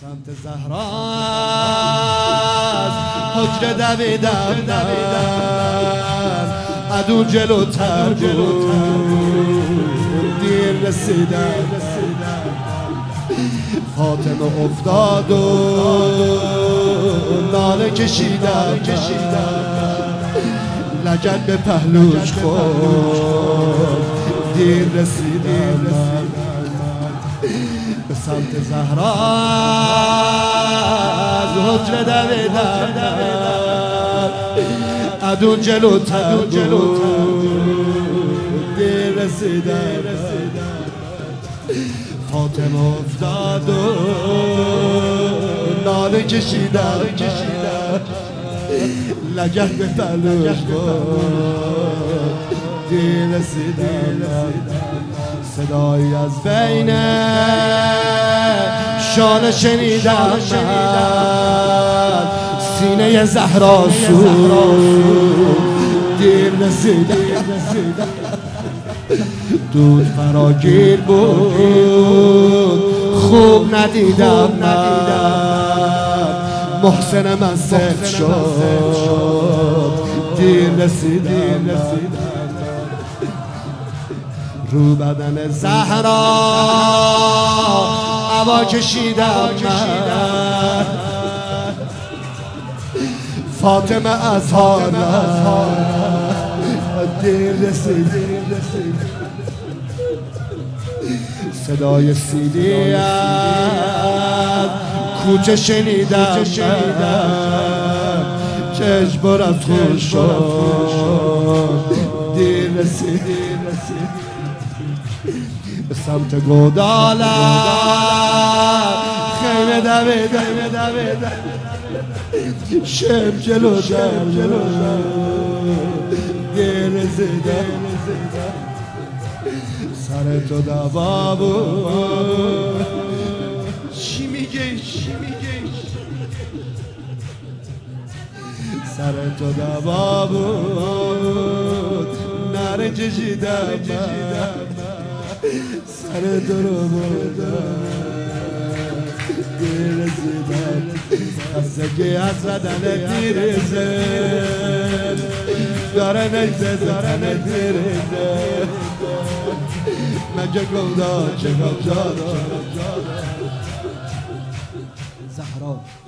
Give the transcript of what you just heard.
سمت زهرا از حجره دویدم عدو جلوتر بود دیر رسیدم فاطمه افتاد و ناله کشیدم لگد به پهلوش خورد دیر رسیدم به سمت زهرا از حجره دویدم عدو جلوتر دیر رسیدم فاطمه افتاد و ناله کشیدم لگد به پهلوش دیر رسیدم صدایی از بین شانه شنیدم سینه زهرا سوخت دیر رسیدم دود فراگیر بود خوب ندیدم محسن من سخت شد دیر رسیدم رو بدن زهرا هوا کشیدم فاطمه از حالم دیر رسیدم صدای سیلی از کوچه شنیدم چشم پر از خون شد دیر رسیدم به سمت گودالم خیمه دویدم شم جلو دیر رسیدم سر تو دوا بود چی میگی سر تو دوا بود نره کشیدم سر تو رو بردم دیر رسیدم خستگی از بدن دیریزه داره نگذره مگه گودا چه گودا زهرا